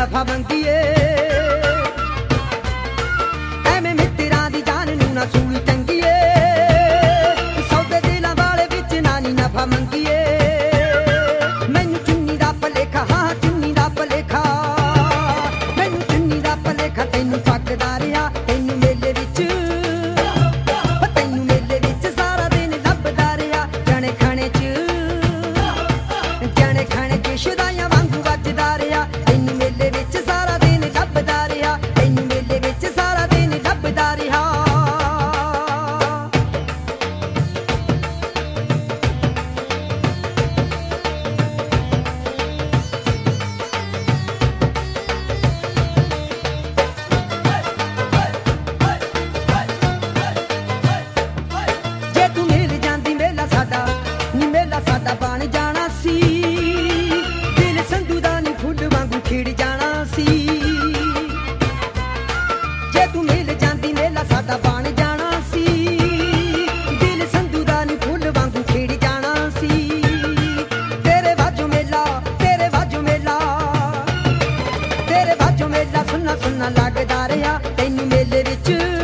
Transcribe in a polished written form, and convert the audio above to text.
ਨਫਾ ਮੰਗੀਏ ਐਵੇਂ ਮਿੱਤਰਾਂ ਦੀ ਜਾਨ ਨੂੰ ਨਾ ਸੂਈ ਟੰਗੀਏ ਸੌਦੇ ਦਿਲਾਂ ਵਾਲੇ ਵਿੱਚ ਨਾਨੀ ਨਫਾ ਮੰਗੀਏ ਮੈਨੂੰ ਚੁੰਨੀ ਦਾ ਭਲੇਖਾ ਹਾਂ ਚੁੰਨੀ ਦਾ ਭਲੇਖਾ ਮੈਨੂੰ ਚੁੰਨੀ ਦਾ ਭਲੇਖਾ ਤੈਨੂੰ ਪੱਕਦਾ ਰਿਹਾ ਤੈਨੂੰ ਮੇਲੇ ਵਿੱਚ ਤੈਨੂੰ ਮੇਲੇ ਵਿੱਚ ਸਾਰਾ ਦਿਨ ਲੱਭਦਾ ਰਿਹਾ ਜਾਣੇ ਖਾਣੇ ਚ ਸ਼ੁਦਾਈਆਂ ਵਾਂਗੂ ਵੱਜਦਾ ਰਿਹਾ ਤੈਨੂੰ ਮੇਲੇ ਵਿੱਚ ਸਾਰਾ ਦਿਨ ਲੱਭਦਾ ਰਿਹਾ ਤੈਨੂੰ ਮੇਲੇ ਵਿੱਚ ਸਾਰਾ ਦਿਨ ਲੱਭਦਾ ਰਿਹਾ ਜੇ ਤੂੰ ਮਿਲ ਜਾਂਦੀ ਮੇਲਾ ਸਾਡਾ ਨੀ ਮੇਲਾ ਸਾਡਾ ਬਣ ਜਾਣਾ ਸੀ ਦਿਲ ਸੰਧੂ ਦਾ ਨੀ ਫੁੱਲ ਵਾਂਗੂ ਖਿੜ ਜਾਣਾ ਸੀ ਜੇ ਤੂੰ ਮਿਲ ਜਾਂਦੀ ਮੇਲਾ ਸਾਡਾ ਬਣ ਜਾਣਾ ਸੀ ਦਿਲ ਸੰਧੂ ਦਾ ਨੀ ਫੁੱਲ ਵਾਂਗੂ ਖਿੜ ਜਾਣਾ ਸੀ ਤੇਰੇ ਬਾਝੋਂ ਮੇਲਾ ਤੇਰੇ ਬਾਝੋਂ ਮੇਲਾ ਤੇਰੇ ਬਾਝੋਂ ਮੇਲਾ ਸੁੰਨਾ ਸੁੰਨਾ ਲੱਗਦਾ ਰਿਹਾ ਤੈਨੂੰ ਮੇਲੇ ਵਿੱਚ